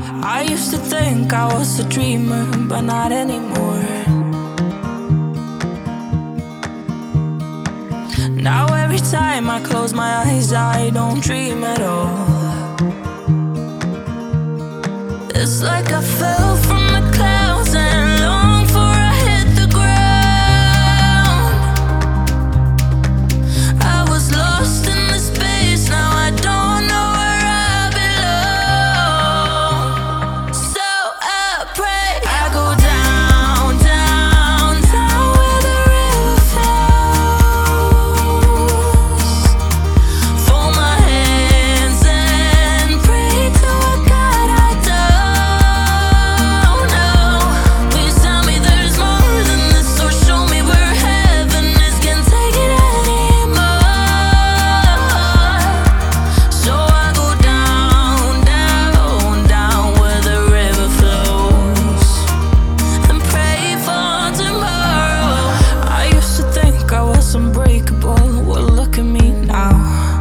I used to think I was a dreamer, but not anymore. Now every time I close my eyes, I don't dream at all. It's like I fell from the clouds and long for I hit the ground. I was lost in the space, now I don't know where I belong. So I pray I go down, down, down where the river flows. Fold my hands and pray to a God I don't know. Please tell me there's more than this, or show me where heaven is. Can't take it anymore. So I go down, down, down where the river flows and pray for tomorrow. I used to think I was unbreakable. Well, look at me now.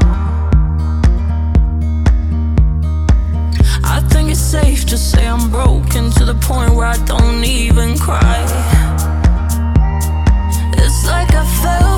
I think it's safe to say I'm broken to the point where I don't even cry. It's like I fell